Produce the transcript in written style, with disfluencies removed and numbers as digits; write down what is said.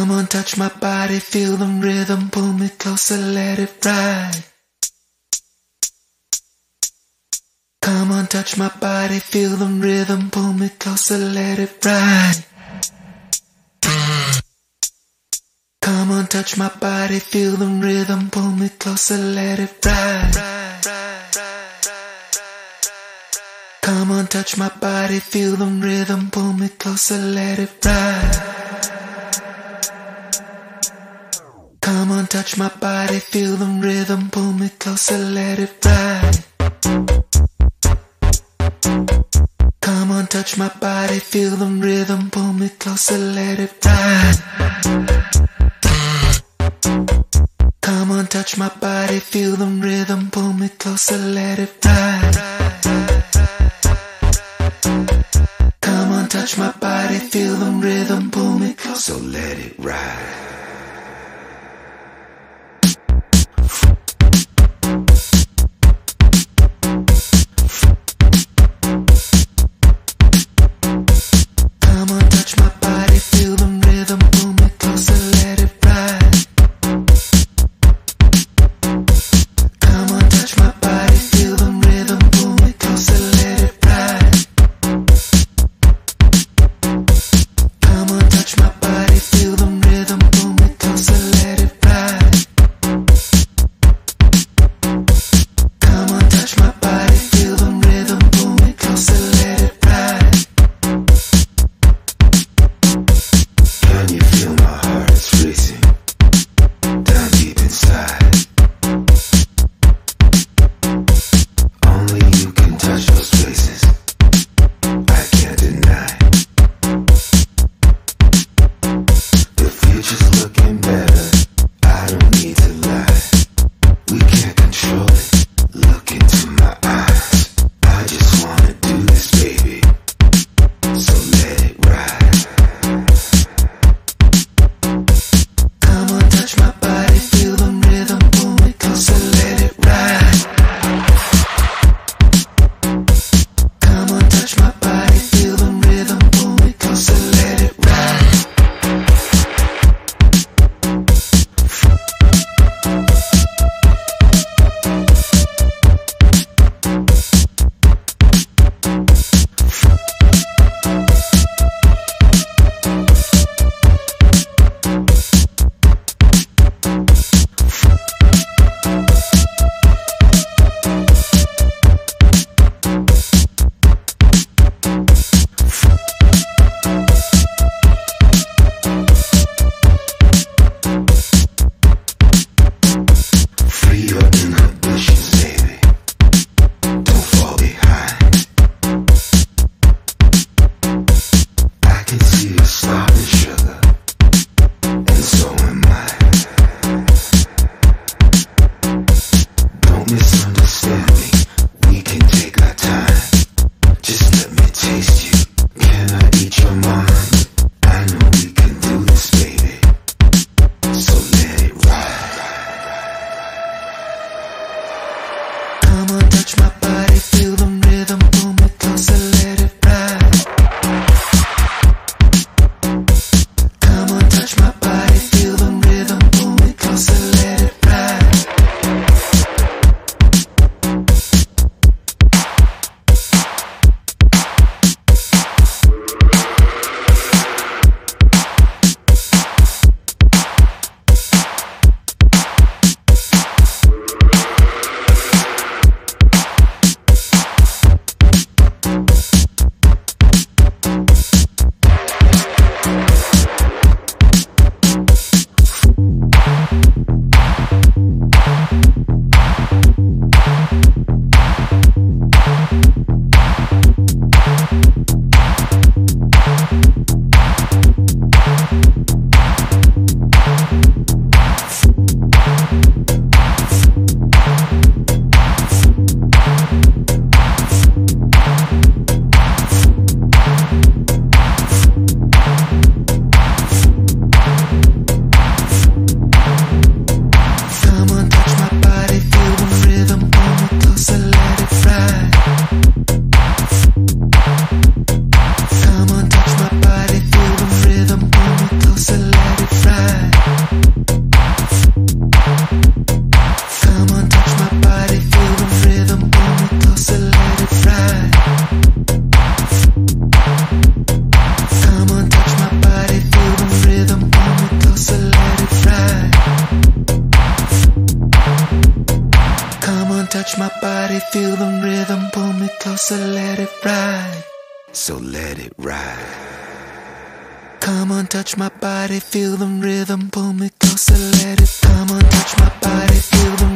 Come on, touch my body, feel the rhythm, pull me closer, let it ride. Come on, touch my body, feel the rhythm, pull me closer, let it ride. Come on, touch my body, feel the rhythm, pull me closer, let it ride. Come on, touch my body, feel the rhythm, pull me closer, let it ride. Come on, touch my body, feel the rhythm, pull me closer, let it ride. Come on, touch my body, feel the rhythm, pull me closer, let it ride. Come on, touch my body, feel the rhythm, pull me closer, let it ride. Come on, touch my body, feel the rhythm, pull me closer, so let it ride. touch my body, feel the rhythm, pull me closer, let it ride. So let it ride. Come on, touch my body, feel the rhythm, pull me closer, let it. Come on, touch my body, feel the